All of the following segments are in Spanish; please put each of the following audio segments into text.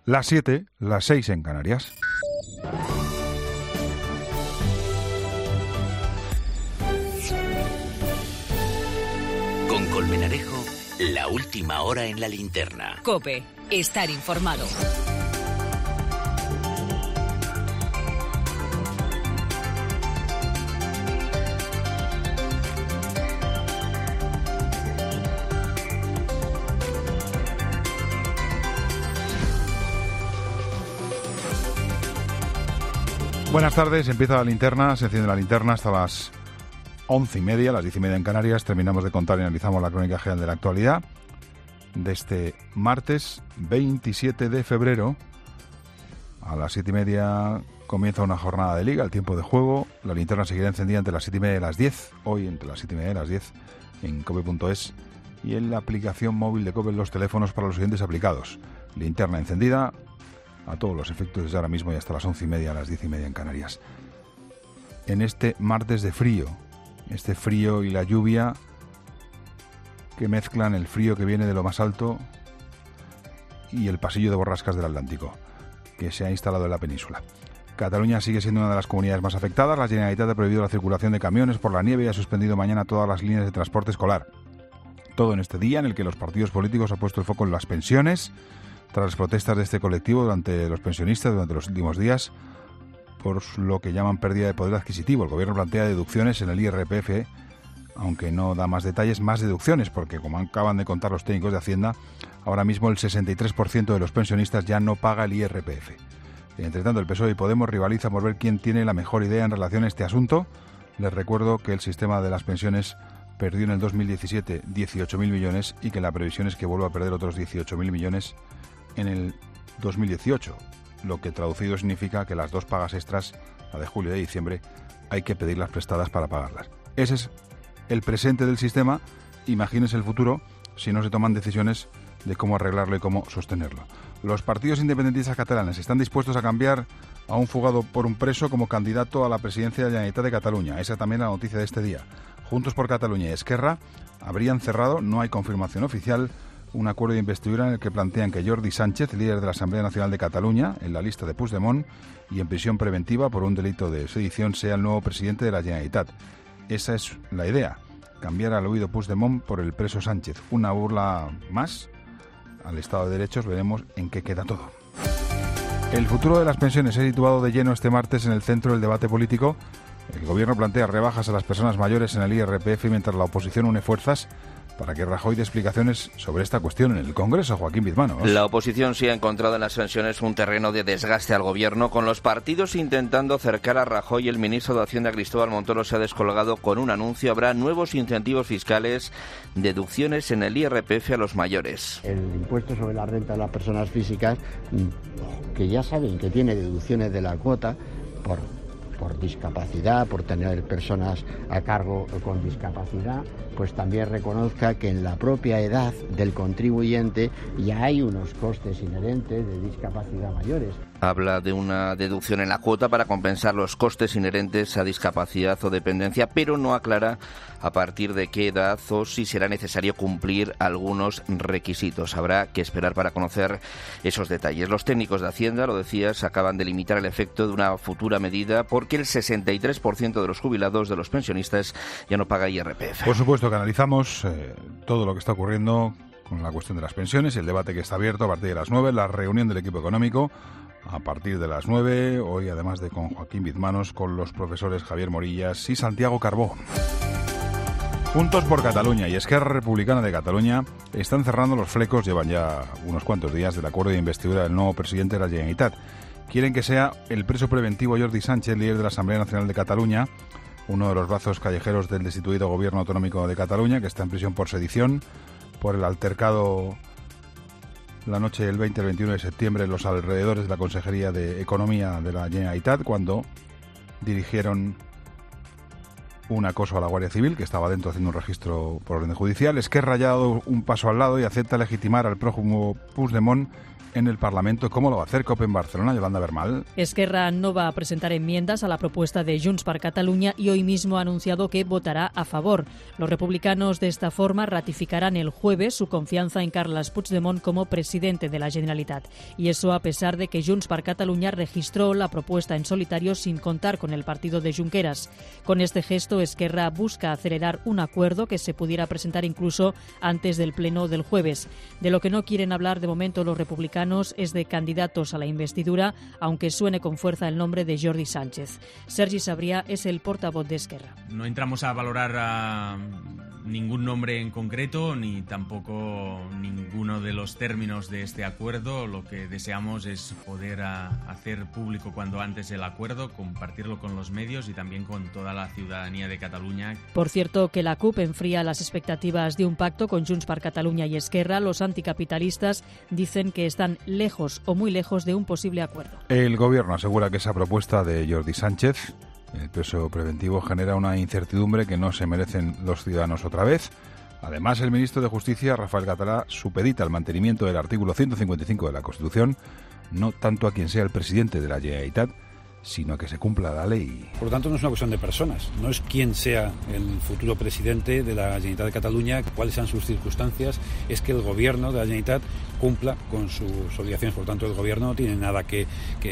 Las 7, las 6 en Canarias. Con Colmenarejo, la última hora en la linterna. COPE, estar informado. Buenas tardes, empieza la linterna, se enciende la linterna hasta las 11:30, las 10:30 en Canarias. Terminamos de contar y analizamos la crónica general de la actualidad de este martes 27 de febrero. A las 7:30 comienza una jornada de liga, el tiempo de juego. La linterna seguirá encendida entre las 7:30 y las 10, hoy entre las 7:30 y las 10 en cope.es y en la aplicación móvil de COPE en los teléfonos para los siguientes aplicados. Linterna encendida a todos los efectos desde ahora mismo y hasta las 11:30, a las 10:30 en Canarias. En este martes de frío, este frío y la lluvia que mezclan el frío que viene de lo más alto y el pasillo de borrascas del Atlántico, que se ha instalado en la península. Cataluña sigue siendo una de las comunidades más afectadas. La Generalitat ha prohibido la circulación de camiones por la nieve y ha suspendido mañana todas las líneas de transporte escolar. Todo en este día en el que los partidos políticos han puesto el foco en las pensiones, tras las protestas de este colectivo durante los pensionistas durante los últimos días, por lo que llaman pérdida de poder adquisitivo. El gobierno plantea deducciones en el IRPF, aunque no da más detalles, más deducciones, porque como acaban de contar los técnicos de Hacienda, ahora mismo el 63% de los pensionistas ya no paga el IRPF. Entre tanto, el PSOE y Podemos rivalizan por ver quién tiene la mejor idea en relación a este asunto. Les recuerdo que el sistema de las pensiones perdió en el 2017 18.000 millones y que la previsión es que vuelva a perder otros 18.000 millones en el 2018, lo que traducido significa que las dos pagas extras, la de julio y de diciembre, hay que pedirlas prestadas para pagarlas. Ese es el presente del sistema. Imagínense el futuro si no se toman decisiones de cómo arreglarlo y cómo sostenerlo. Los partidos independentistas catalanes están dispuestos a cambiar a un fugado por un preso como candidato a la presidencia de la Generalitat de Cataluña. Esa también es la noticia de este día. Juntos por Cataluña y Esquerra habrían cerrado, no hay confirmación oficial, un acuerdo de investidura en el que plantean que Jordi Sánchez, líder de la Asamblea Nacional de Cataluña, en la lista de Puigdemont y en prisión preventiva por un delito de sedición, sea el nuevo presidente de la Generalitat. Esa es la idea, cambiar al huido Puigdemont por el preso Sánchez. Una burla más al Estado de Derechos. Veremos en qué queda todo. El futuro de las pensiones se ha situado de lleno este martes en el centro del debate político. El gobierno plantea rebajas a las personas mayores en el IRPF mientras la oposición une fuerzas para que Rajoy dé explicaciones sobre esta cuestión en el Congreso. Joaquín Bizmanos. La oposición sí ha encontrado en las pensiones un terreno de desgaste al gobierno, con los partidos intentando acercar a Rajoy. El ministro de Hacienda, Cristóbal Montoro, se ha descolgado con un anuncio. Habrá nuevos incentivos fiscales, deducciones en el IRPF a los mayores. El impuesto sobre la renta de las personas físicas, que ya saben que tiene deducciones de la cuota por discapacidad, por tener personas a cargo con discapacidad, pues también reconozca que en la propia edad del contribuyente ya hay unos costes inherentes de discapacidad mayores. Habla de una deducción en la cuota para compensar los costes inherentes a discapacidad o dependencia, pero no aclara a partir de qué edad o si será necesario cumplir algunos requisitos. Habrá que esperar para conocer esos detalles. Los técnicos de Hacienda, lo decías, acaban de limitar el efecto de una futura medida porque el 63% de los jubilados, de los pensionistas, ya no paga IRPF. Por supuesto que analizamos todo lo que está ocurriendo con la cuestión de las pensiones y el debate que está abierto a partir de las 9, la reunión del equipo económico a partir de las 9, hoy además de con Joaquín Bizmanos, con los profesores Javier Morillas y Santiago Carbó. Juntos por Cataluña y Esquerra Republicana de Cataluña están cerrando los flecos, llevan ya unos cuantos días, del acuerdo de investidura del nuevo presidente de la Generalitat. Quieren que sea el preso preventivo Jordi Sánchez, líder de la Asamblea Nacional de Cataluña, uno de los brazos callejeros del destituido Gobierno Autonómico de Cataluña, que está en prisión por sedición, por el altercado la noche del 20 al 21 de septiembre en los alrededores de la Consejería de Economía de la Generalitat, cuando dirigieron un acoso a la Guardia Civil, que estaba dentro haciendo un registro por orden judicial. Esquerra ha dado un paso al lado y acepta legitimar al prófugo Puigdemont en el Parlamento. ¿Cómo lo va a hacer COPE en Barcelona, Yolanda Bermal? Esquerra no va a presentar enmiendas a la propuesta de Junts per Catalunya y hoy mismo ha anunciado que votará a favor. Los republicanos de esta forma ratificarán el jueves su confianza en Carles Puigdemont como presidente de la Generalitat. Y eso a pesar de que Junts per Catalunya registró la propuesta en solitario sin contar con el partido de Junqueras. Con este gesto, Esquerra busca acelerar un acuerdo que se pudiera presentar incluso antes del pleno del jueves. De lo que no quieren hablar de momento los republicanos es de candidatos a la investidura, aunque suene con fuerza el nombre de Jordi Sánchez. Sergi Sabrià es el portavoz de Esquerra. No entramos a valorar ningún nombre en concreto, ni tampoco ninguno de los términos de este acuerdo. Lo que deseamos es poder hacer público cuanto antes el acuerdo, compartirlo con los medios y también con toda la ciudadanía de Cataluña. Por cierto, que la CUP enfría las expectativas de un pacto con Junts per Catalunya y Esquerra. Los anticapitalistas dicen que están lejos o muy lejos de un posible acuerdo. El Gobierno asegura que esa propuesta de Jordi Sánchez, el preso preventivo, genera una incertidumbre que no se merecen los ciudadanos otra vez. Además, el ministro de Justicia, Rafael Català, supedita el mantenimiento del artículo 155 de la Constitución, no tanto a quien sea el presidente de la Generalitat, sino a que se cumpla la ley. Por lo tanto, no es una cuestión de personas, no es quién sea el futuro presidente de la Generalitat de Cataluña, cuáles sean sus circunstancias, es que el gobierno de la Generalitat cumpla con sus obligaciones. Por lo tanto, el gobierno no tiene nada que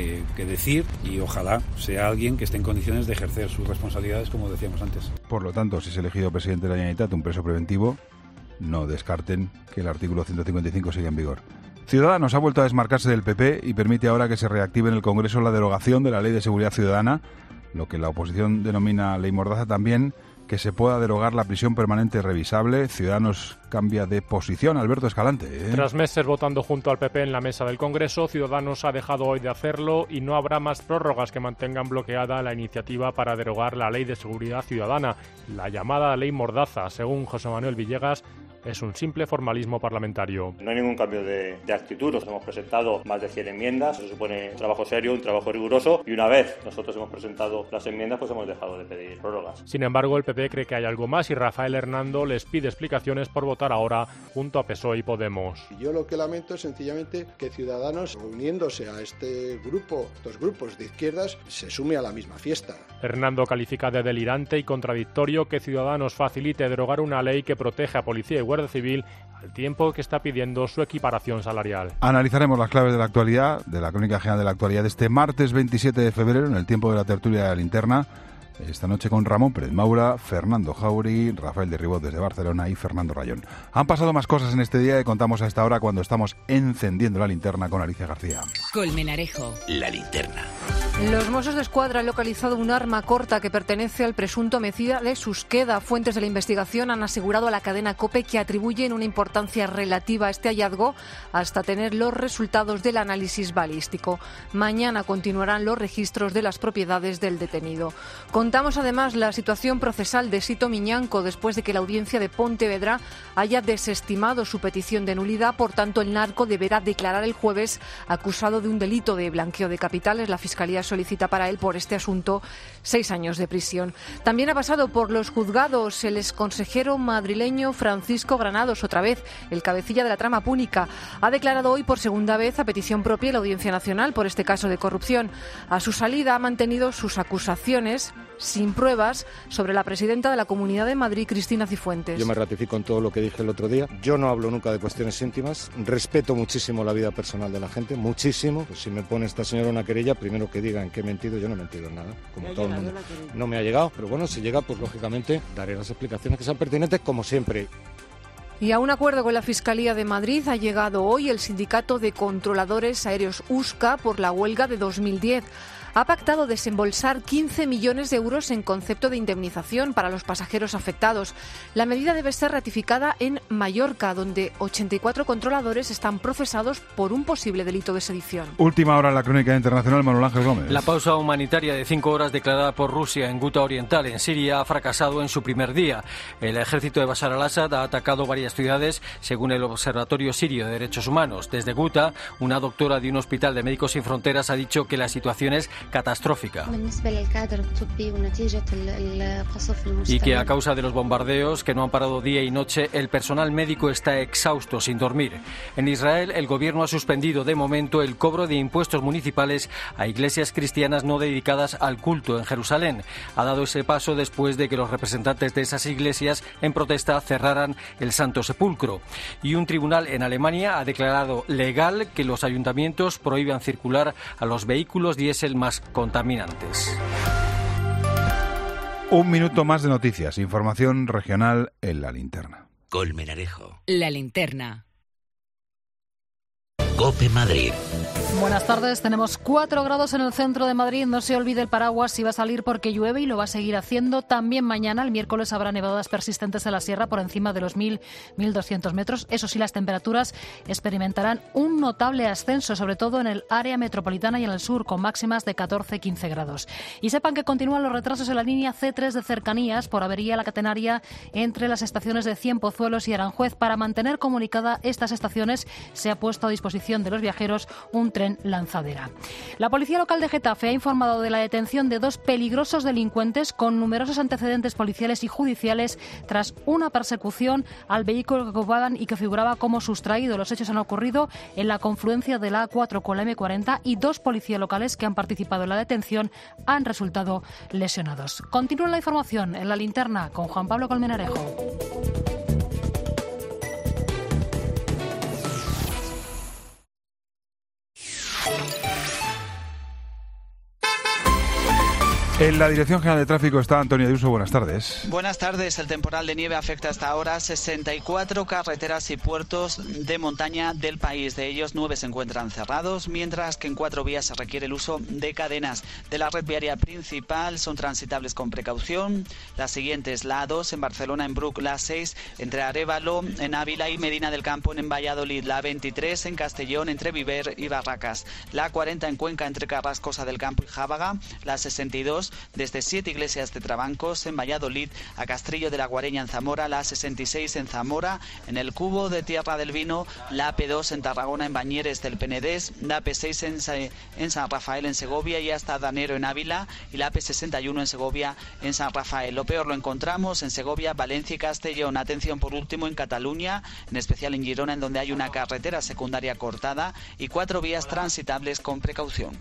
decir y ojalá sea alguien que esté en condiciones de ejercer sus responsabilidades, como decíamos antes. Por lo tanto, si es elegido presidente de la Generalitat un preso preventivo, no descarten que el artículo 155 siga en vigor. Ciudadanos ha vuelto a desmarcarse del PP y permite ahora que se reactive en el Congreso la derogación de la Ley de Seguridad Ciudadana, lo que la oposición denomina Ley Mordaza, también que se pueda derogar la prisión permanente revisable. Ciudadanos cambia de posición. Alberto Escalante. Tras meses votando junto al PP en la mesa del Congreso, Ciudadanos ha dejado hoy de hacerlo y no habrá más prórrogas que mantengan bloqueada la iniciativa para derogar la Ley de Seguridad Ciudadana, la llamada Ley Mordaza. Según José Manuel Villegas, es un simple formalismo parlamentario. No hay ningún cambio de actitud. Nos hemos presentado más de 100 enmiendas. Se supone un trabajo serio, un trabajo riguroso. Y una vez nosotros hemos presentado las enmiendas, pues hemos dejado de pedir prórrogas. Sin embargo, el PP cree que hay algo más y Rafael Hernando les pide explicaciones por votar ahora junto a PSOE y Podemos. Yo lo que lamento es sencillamente que Ciudadanos, uniéndose a estos grupos de izquierdas, se sume a la misma fiesta. Hernando califica de delirante y contradictorio que Ciudadanos facilite derogar una ley que protege a policía y Guardia Civil al tiempo que está pidiendo su equiparación salarial. Analizaremos las claves de la actualidad, de la crónica general de la actualidad de este martes 27 de febrero, en el tiempo de la tertulia de la linterna. Esta noche con Ramón Pérez Maura, Fernando Jauri, Rafael de Ribot desde Barcelona y Fernando Rayón. Han pasado más cosas en este día que contamos a esta hora cuando estamos encendiendo la linterna con Alicia García. Colmenarejo. La linterna. Los Mossos d'Esquadra han localizado un arma corta que pertenece al presunto homicida de Susqueda. Fuentes de la investigación han asegurado a la cadena COPE que atribuyen una importancia relativa a este hallazgo hasta tener los resultados del análisis balístico. Mañana continuarán los registros de las propiedades del detenido. Contamos además la situación procesal de Sito Miñanco después de que la audiencia de Pontevedra haya desestimado su petición de nulidad. Por tanto, el narco deberá declarar el jueves acusado de un delito de blanqueo de capitales. La Fiscalía solicita para él por este asunto 6 años de prisión. También ha pasado por los juzgados el exconsejero madrileño Francisco Granados, otra vez el cabecilla de la trama púnica. Ha declarado hoy por segunda vez a petición propia en la Audiencia Nacional por este caso de corrupción. A su salida ha mantenido sus acusaciones sin pruebas sobre la presidenta de la Comunidad de Madrid, Cristina Cifuentes. Yo me ratifico en todo lo que dije el otro día. Yo no hablo nunca de cuestiones íntimas. Respeto muchísimo la vida personal de la gente, muchísimo. Pues si me pone esta señora una querella, primero que diga en qué he mentido. Yo no he mentido en nada, como todo el mundo. No me ha llegado, pero bueno, si llega, pues lógicamente daré las explicaciones que sean pertinentes, como siempre. Y a un acuerdo con la Fiscalía de Madrid ha llegado hoy el Sindicato de Controladores Aéreos USCA por la huelga de 2010. Ha pactado desembolsar 15 millones de euros en concepto de indemnización para los pasajeros afectados. La medida debe ser ratificada en Mallorca, donde 84 controladores están procesados por un posible delito de sedición. Última hora en la crónica internacional, Manuel Ángel Gómez. La pausa humanitaria de 5 horas declarada por Rusia en Guta Oriental, en Siria, ha fracasado en su primer día. El ejército de Bashar al-Assad ha atacado varias ciudades, según el Observatorio Sirio de Derechos Humanos. Desde Guta, una doctora de un hospital de Médicos Sin Fronteras ha dicho que la situación es catastrófica. Y que a causa de los bombardeos que no han parado día y noche, el personal médico está exhausto, sin dormir. En Israel, el gobierno ha suspendido de momento el cobro de impuestos municipales a iglesias cristianas no dedicadas al culto en Jerusalén. Ha dado ese paso después de que los representantes de esas iglesias, en protesta, cerraran el Santo Sepulcro. Y un tribunal en Alemania ha declarado legal que los ayuntamientos prohíban circular a los vehículos diésel más contaminantes. Un minuto más de noticias. Información regional en La Linterna. Colmenarejo. La Linterna. COPE Madrid. Buenas tardes, tenemos 4 grados en el centro de Madrid. No se olvide el paraguas si va a salir porque llueve y lo va a seguir haciendo. También mañana, el miércoles, habrá nevadas persistentes en la sierra por encima de los 1.200 metros. Eso sí, las temperaturas experimentarán un notable ascenso, sobre todo en el área metropolitana y en el sur, con máximas de 14-15 grados. Y sepan que continúan los retrasos en la línea C3 de cercanías por avería la catenaria entre las estaciones de Cienpozuelos y Aranjuez. Para mantener comunicada estas estaciones, se ha puesto a disposición de los viajeros un tren lanzadera. La policía local de Getafe ha informado de la detención de 2 peligrosos delincuentes con numerosos antecedentes policiales y judiciales tras una persecución al vehículo que ocupaban y que figuraba como sustraído. Los hechos han ocurrido en la confluencia de la A4 con la M40 y 2 policías locales que han participado en la detención han resultado lesionados. Continúa la información en La Linterna con Juan Pablo Colmenarejo. En la Dirección General de Tráfico está Antonio Ayuso. Buenas tardes. Buenas tardes. El temporal de nieve afecta hasta ahora 64 carreteras y puertos de montaña del país. De ellos, 9 se encuentran cerrados, mientras que en 4 vías se requiere el uso de cadenas. De la red viaria principal son transitables con precaución. Las siguientes, la A2 en Barcelona, en Bruc, la A6 entre Arévalo, en Ávila y Medina del Campo en Valladolid, la A23 en Castellón entre Viver y Barracas, la A40 en Cuenca entre Carrascosa del Campo y Jábaga, la 62 desde 7 Iglesias de Trabancos en Valladolid a Castrillo de la Guareña en Zamora, la A66 en Zamora, en el Cubo de Tierra del Vino, la AP2 en Tarragona en Bañeres del Penedés, la AP6 en San Rafael en Segovia y hasta Danero en Ávila y la AP61 en Segovia en San Rafael. Lo peor lo encontramos en Segovia, Valencia y Castellón. Atención por último en Cataluña, en especial en Girona, en donde hay una carretera secundaria cortada y 4 vías transitables con precaución.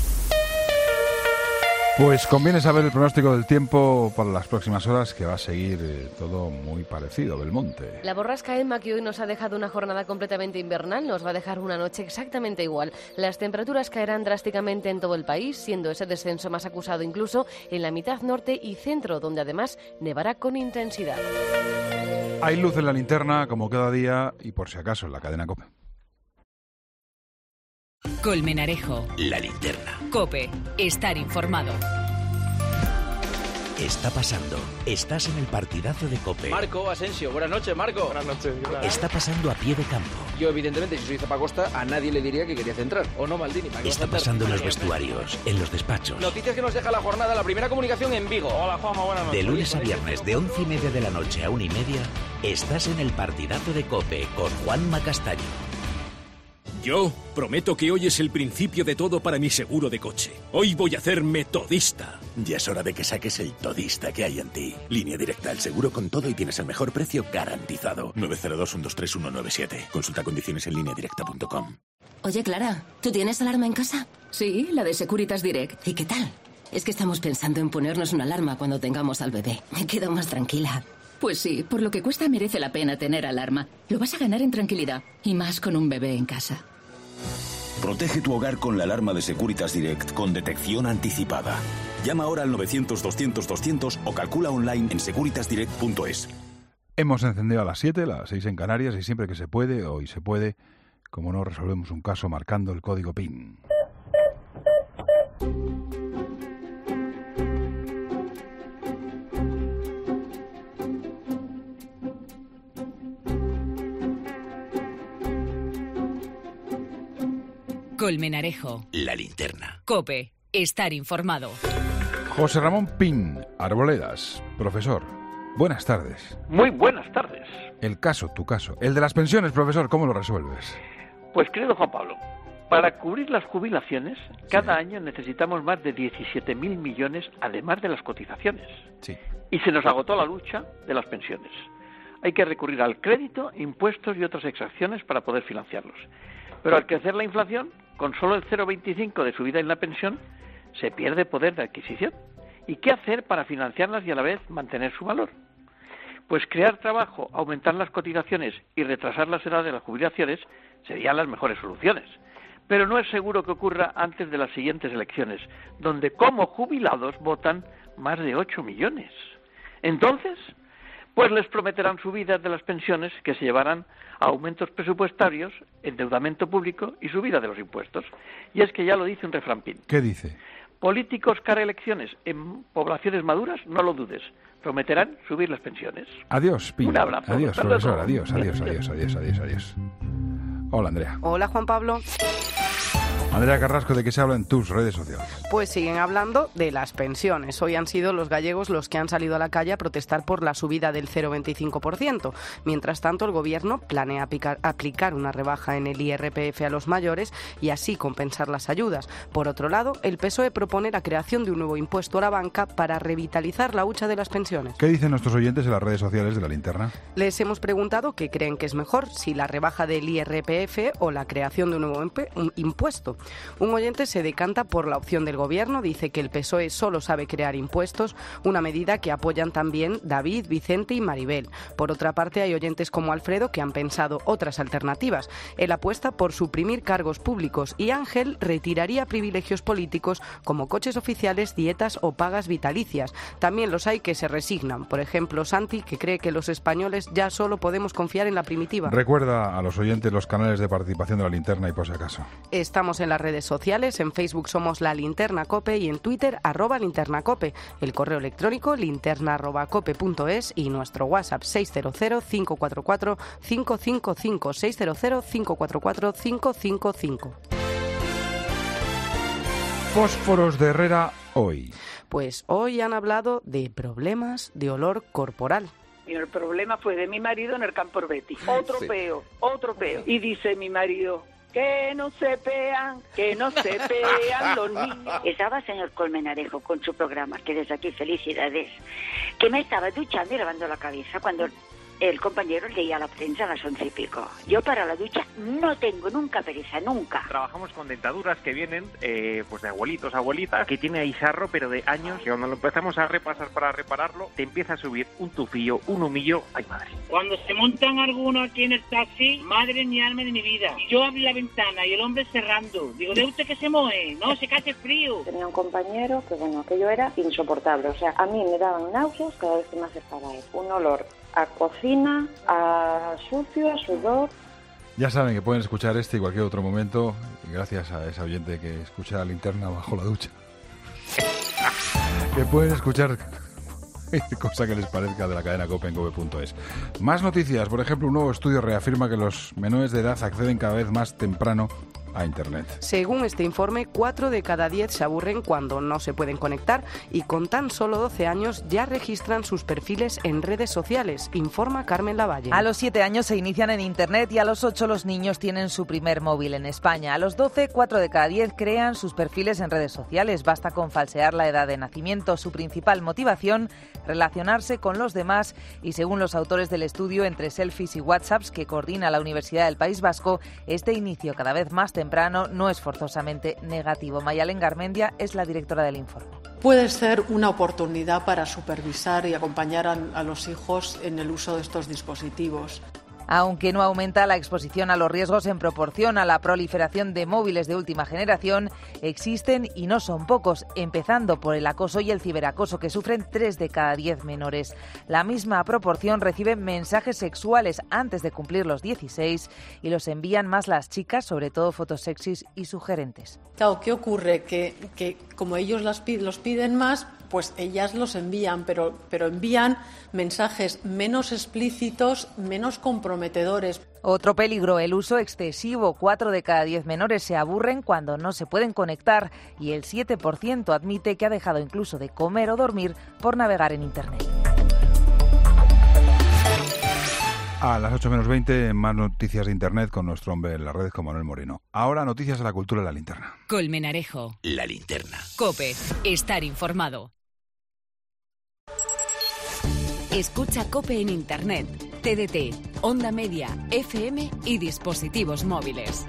Pues conviene saber el pronóstico del tiempo para las próximas horas, que va a seguir todo muy parecido, Belmonte. La borrasca Emma, que hoy nos ha dejado una jornada completamente invernal, nos va a dejar una noche exactamente igual. Las temperaturas caerán drásticamente en todo el país, siendo ese descenso más acusado incluso en la mitad norte y centro, donde además nevará con intensidad. Hay luz en La Linterna, como cada día, y por si acaso en la cadena COPE. Colmenarejo. La Linterna. COPE. Estar informado. Está pasando. Estás en el partidazo de COPE. Marco Asensio. Buenas noches, Marco. Buenas noches. Está pasando a pie de campo. Yo, evidentemente, si soy Zappacosta, a nadie le diría que quería centrar. ¿O no, Maldini? Está pasando en los vestuarios, en los despachos. Noticias que nos deja la jornada, la primera comunicación en Vigo. Hola, Juanma, buenas noches. De lunes a viernes, de 11:30 de la noche a 1:30, estás en el partidazo de COPE con Juanma Castaño. Yo prometo que hoy es el principio de todo para mi seguro de coche. Hoy voy a hacerme todista. Ya es hora de que saques el todista que hay en ti. Línea Directa, el seguro con todo y tienes el mejor precio garantizado. 902-123-197. Consulta condiciones en lineadirecta.com. Oye, Clara, ¿tú tienes alarma en casa? Sí, la de Securitas Direct. ¿Y qué tal? Es que estamos pensando en ponernos una alarma cuando tengamos al bebé. Me quedo más tranquila. Pues sí, por lo que cuesta merece la pena tener alarma. Lo vas a ganar en tranquilidad, y más con un bebé en casa. Protege tu hogar con la alarma de Securitas Direct con detección anticipada. Llama ahora al 900-200-200 o calcula online en securitasdirect.es. Hemos encendido a las 7, las 6 en Canarias, y siempre que se puede, hoy se puede, como no, resolvemos un caso marcando el código PIN. Colmenarejo. La Linterna. COPE. Estar informado. José Ramón Pin, Arboledas, profesor. Buenas tardes. Muy buenas tardes. El caso, tu caso. El de las pensiones, profesor, ¿cómo lo resuelves? Pues, querido Juan Pablo, Para cubrir las jubilaciones, cada año necesitamos más de 17.000 millones, además de las cotizaciones. Sí. Y se nos agotó la lucha de las pensiones. Hay que recurrir al crédito, impuestos y otras exacciones para poder financiarlos. Pero al crecer la inflación, con solo el 0,25 de subida en la pensión, se pierde poder de adquisición. ¿Y qué hacer para financiarlas y a la vez mantener su valor? Pues crear trabajo, aumentar las cotizaciones y retrasar las edades de las jubilaciones serían las mejores soluciones. Pero no es seguro que ocurra antes de las siguientes elecciones, donde como jubilados votan más de 8 millones. Entonces, pues les prometerán subidas de las pensiones que se llevarán a aumentos presupuestarios, endeudamiento público y subida de los impuestos. Y es que ya lo dice un refranpín. ¿Qué dice? Políticos cara a elecciones en poblaciones maduras, no lo dudes, prometerán subir las pensiones. Adiós, Pi. Un abrazo. Adiós, profesor. Adiós. Hola, Andrea. Hola, Juan Pablo. Andrea Carrasco, ¿de qué se habla en tus redes sociales? Pues siguen hablando de las pensiones. Hoy han sido los gallegos los que han salido a la calle a protestar por la subida del 0,25%. Mientras tanto, el Gobierno planea aplicar una rebaja en el IRPF a los mayores y así compensar las ayudas. Por otro lado, el PSOE propone la creación de un nuevo impuesto a la banca para revitalizar la hucha de las pensiones. ¿Qué dicen nuestros oyentes en las redes sociales de La Linterna? Les hemos preguntado qué creen que es mejor, si la rebaja del IRPF o la creación de un nuevo impuesto. Un oyente se decanta por la opción del Gobierno, dice que el PSOE solo sabe crear impuestos, una medida que apoyan también David, Vicente y Maribel. Por otra parte, hay oyentes como Alfredo que han pensado otras alternativas. Él apuesta por suprimir cargos públicos y Ángel retiraría privilegios políticos como coches oficiales, dietas o pagas vitalicias. También los hay que se resignan. Por ejemplo, Santi, que cree que los españoles ya solo podemos confiar en la primitiva. Recuerda a los oyentes los canales de participación de La Linterna y por si acaso. Estamos en las redes sociales, en Facebook somos La Linterna Cope y en Twitter @linternacope, el correo electrónico linterna@cope.es y nuestro WhatsApp 600-544-555, 600-544-555. Fósforos de Herrera hoy. Pues hoy han hablado de problemas de olor corporal. Y el problema fue de mi marido en el Campo Orbeti. Otro peo. Y dice mi marido: que no se pean los niños. Estaba señor Colmenarejo con su programa, que desde aquí felicidades, que me estaba duchando y lavando la cabeza cuando el compañero leía la prensa a las 11 y pico. Yo para la ducha no tengo nunca pereza, nunca. Trabajamos con dentaduras que vienen pues de abuelitos, abuelitas, que tiene ahí sarro, pero de años, y cuando lo empezamos a repasar para repararlo, te empieza a subir un tufillo, un humillo, ay madre. Cuando se montan algunos aquí en el taxi, madre ni alma de mi vida. Yo abrí la ventana y el hombre cerrando. Digo, ¿de usted que se moje? No, se cae frío. Tenía un compañero que, bueno, aquello era insoportable. O sea, a mí me daban náuseas cada vez que me acercaba a él. Un olor a cocina, a sucio, a sudor. Ya saben que pueden escuchar este y cualquier otro momento, gracias a esa oyente que escucha La Linterna bajo la ducha. Que pueden escuchar cosa que les parezca de la cadena COPE en cope.es. Más noticias, por ejemplo, un nuevo estudio reafirma que los menores de edad acceden cada vez más temprano a Internet. Según este informe, 4 de cada 10 se aburren cuando no se pueden conectar y con tan solo 12 años ya registran sus perfiles en redes sociales, informa Carmen Lavalle. A los 7 años se inician en Internet y a los 8 los niños tienen su primer móvil en España. A los 12, 4 de cada 10 crean sus perfiles en redes sociales. Basta con falsear la edad de nacimiento. Su principal motivación, relacionarse con los demás y, según los autores del estudio, entre selfies y WhatsApps que coordina la Universidad del País Vasco, este inicio cada vez más temprano no es forzosamente negativo. Mayalen Garmendia es la directora del informe. Puede ser una oportunidad para supervisar y acompañar a los hijos en el uso de estos dispositivos. Aunque no aumenta la exposición a los riesgos en proporción a la proliferación de móviles de última generación, existen y no son pocos, empezando por el acoso y el ciberacoso que sufren 3 de cada 10 menores. La misma proporción reciben mensajes sexuales antes de cumplir los 16 y los envían más las chicas, sobre todo fotos sexys y sugerentes. Claro, ¿qué ocurre? Que como ellos los piden más, pues ellas los envían, pero envían mensajes menos explícitos, menos comprometedores. Otro peligro, el uso excesivo. 4 de cada 10 menores se aburren cuando no se pueden conectar y el 7% admite que ha dejado incluso de comer o dormir por navegar en Internet. A las 8 menos 20, más noticias de Internet con nuestro hombre en las redes, con Manuel Moreno. Ahora, noticias de la cultura en la linterna. Colmenarejo. La linterna. COPE. Estar informado. Escucha COPE en Internet, TDT, Onda Media, FM y dispositivos móviles.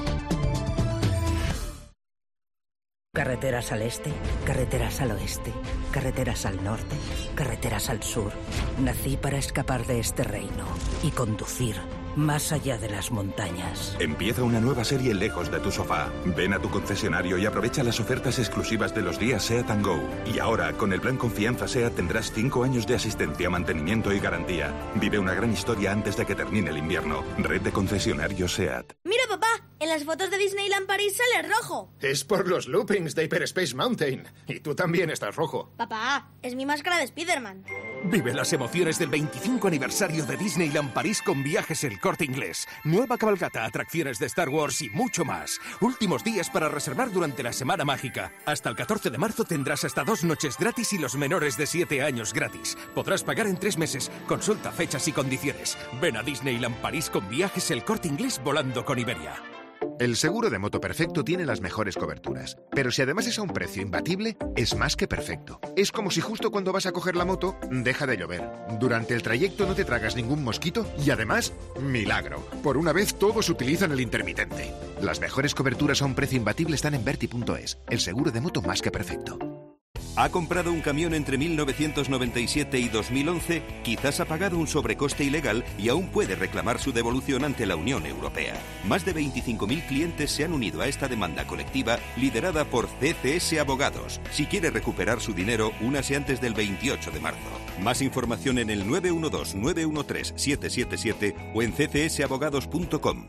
Carreteras al este, carreteras al oeste, carreteras al norte, carreteras al sur. Nací para escapar de este reino y conducir más allá de las montañas. Empieza una nueva serie lejos de tu sofá. Ven a tu concesionario y aprovecha las ofertas exclusivas de los días SEAT & Go. Y ahora, con el plan Confianza SEAT tendrás 5 años de asistencia, mantenimiento y garantía. Vive una gran historia antes de que termine el invierno. Red de concesionarios SEAT. Mira, papá, en las fotos de Disneyland París sale rojo. Es por los loopings de Hyperspace Mountain. Y tú también estás rojo. Papá, es mi máscara de Spider-Man. Vive las emociones del 25 aniversario de Disneyland París con Viajes El Corte Inglés. Nueva cabalgata, atracciones de Star Wars y mucho más. Últimos días para reservar durante la Semana Mágica. Hasta el 14 de marzo tendrás hasta 2 noches gratis y los menores de 7 años gratis. Podrás pagar en 3 meses. Consulta fechas y condiciones. Ven a Disneyland París con Viajes El Corte Inglés volando con Iberia. El seguro de moto perfecto tiene las mejores coberturas, pero si además es a un precio imbatible, es más que perfecto. Es como si justo cuando vas a coger la moto, deja de llover. Durante el trayecto no te tragas ningún mosquito y además, milagro. Por una vez todos utilizan el intermitente. Las mejores coberturas a un precio imbatible están en Verti.es, el seguro de moto más que perfecto. ¿Ha comprado un camión entre 1997 y 2011? Quizás ha pagado un sobrecoste ilegal y aún puede reclamar su devolución ante la Unión Europea. Más de 25.000 clientes se han unido a esta demanda colectiva liderada por CCS Abogados. Si quiere recuperar su dinero, únase antes del 28 de marzo. Más información en el 912-913-777 o en ccsabogados.com.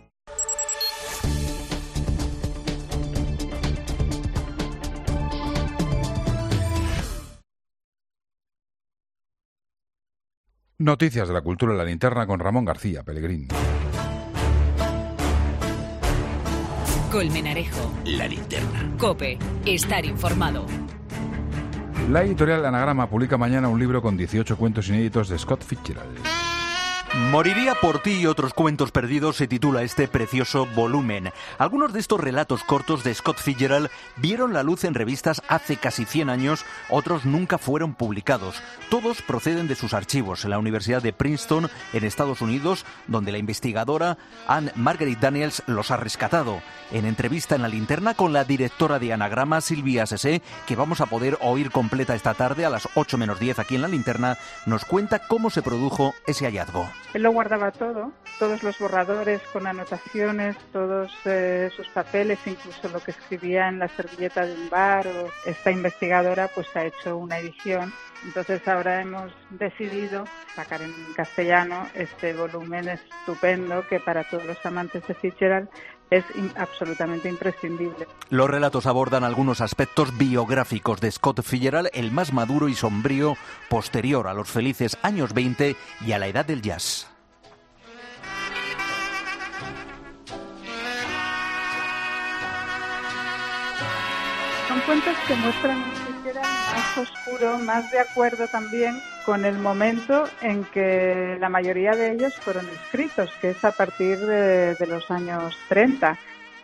Noticias de la cultura en la linterna con Ramón García Pellegrín. Colmenarejo. La linterna. COPE. Estar informado. La editorial Anagrama publica mañana un libro con 18 cuentos inéditos de Scott Fitzgerald. Moriría por ti y otros cuentos perdidos se titula este precioso volumen. Algunos de estos relatos cortos de Scott Fitzgerald vieron la luz en revistas hace casi 100 años, otros nunca fueron publicados. Todos proceden de sus archivos en la Universidad de Princeton, en Estados Unidos, donde la investigadora Anne Marguerite Daniels los ha rescatado. En entrevista en La Linterna con la directora de Anagrama, Silvia Sesé, que vamos a poder oír completa esta tarde a las 8 menos 10 aquí en La Linterna, nos cuenta cómo se produjo ese hallazgo. Él lo guardaba todo, todos los borradores con anotaciones, todos sus papeles, incluso lo que escribía en la servilleta de un bar. O esta investigadora pues ha hecho una edición. Entonces ahora hemos decidido sacar en castellano este volumen estupendo que para todos los amantes de Fitzgerald es absolutamente imprescindible. Los relatos abordan algunos aspectos biográficos de Scott Fitzgerald, el más maduro y sombrío, posterior a los felices años 20 y a la edad del jazz. Son cuentos que muestran un Fitzgerald más oscuro, más de acuerdo también con el momento en que la mayoría de ellos fueron escritos, que es a partir de los años 30.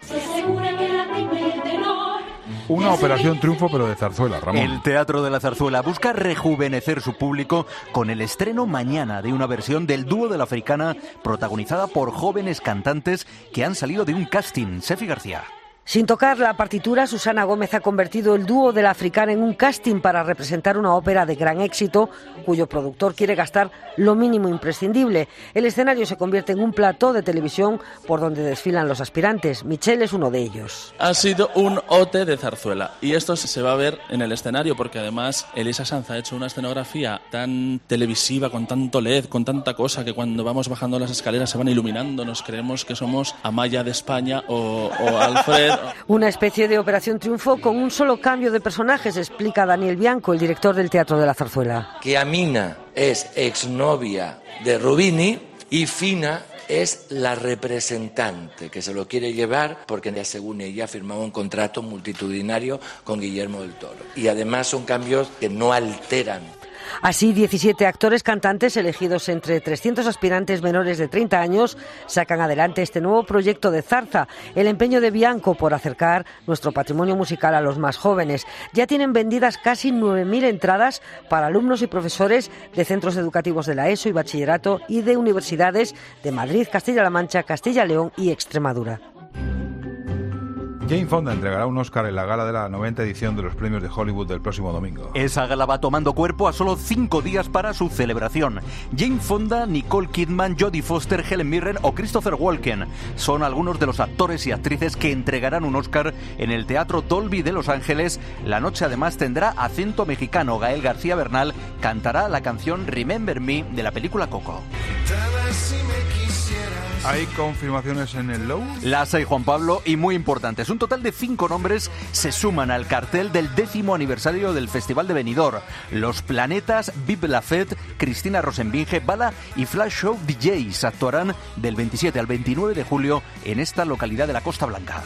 Una operación triunfo, pero de zarzuela, Ramón. El Teatro de la Zarzuela busca rejuvenecer su público con el estreno mañana de una versión del dúo de la Africana protagonizada por jóvenes cantantes que han salido de un casting. Sefi García. Sin tocar la partitura, Susana Gómez ha convertido el dúo de la Africana en un casting para representar una ópera de gran éxito, cuyo productor quiere gastar lo mínimo imprescindible. El escenario se convierte en un plató de televisión por donde desfilan los aspirantes. Michel es uno de ellos. Ha sido un OT de zarzuela y esto se va a ver en el escenario porque además Elisa Sanz ha hecho una escenografía tan televisiva, con tanto LED, con tanta cosa que cuando vamos bajando las escaleras se van iluminando, nos creemos que somos Amaya de España o Alfred. Una especie de operación triunfo con un solo cambio de personajes, explica Daniel Bianco, el director del Teatro de la Zarzuela. Que Amina es exnovia de Rubini y Fina es la representante que se lo quiere llevar porque ya según ella ha firmado un contrato multitudinario con Guillermo del Toro. Y además son cambios que no alteran. Así, 17 actores cantantes elegidos entre 300 aspirantes menores de 30 años sacan adelante este nuevo proyecto de Zarza, el empeño de Bianco por acercar nuestro patrimonio musical a los más jóvenes. Ya tienen vendidas casi 9.000 entradas para alumnos y profesores de centros educativos de la ESO y bachillerato y de universidades de Madrid, Castilla-La Mancha, Castilla-León y Extremadura. Jane Fonda entregará un Oscar en la gala de la 90ª edición de los premios de Hollywood del próximo domingo. Esa gala va tomando cuerpo a solo 5 días para su celebración. Jane Fonda, Nicole Kidman, Jodie Foster, Helen Mirren o Christopher Walken son algunos de los actores y actrices que entregarán un Oscar en el Teatro Dolby de Los Ángeles. La noche además tendrá acento mexicano. Gael García Bernal cantará la canción Remember Me de la película Coco. ¿Hay confirmaciones en el Low? Las hay, Juan Pablo, y muy importantes. Un total de 5 nombres se suman al cartel del 10º aniversario del Festival de Benidorm. Los Planetas, Vive la Fête, Cristina Rosenbinge, Bala y Flash Show DJs actuarán del 27 al 29 de julio en esta localidad de la Costa Blanca.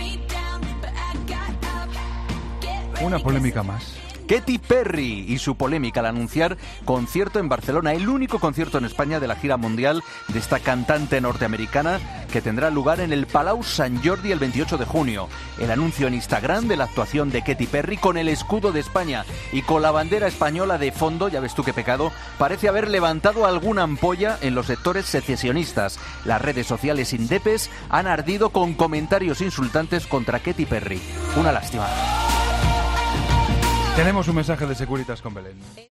Una polémica más. Katy Perry y su polémica al anunciar concierto en Barcelona, el único concierto en España de la gira mundial de esta cantante norteamericana, que tendrá lugar en el Palau Sant Jordi el 28 de junio. El anuncio en Instagram de la actuación de Katy Perry con el escudo de España y con la bandera española de fondo, ya ves tú qué pecado, parece haber levantado alguna ampolla en los sectores secesionistas. Las redes sociales indepes han ardido con comentarios insultantes contra Katy Perry. Una lástima. Tenemos un mensaje de Securitas con Belén.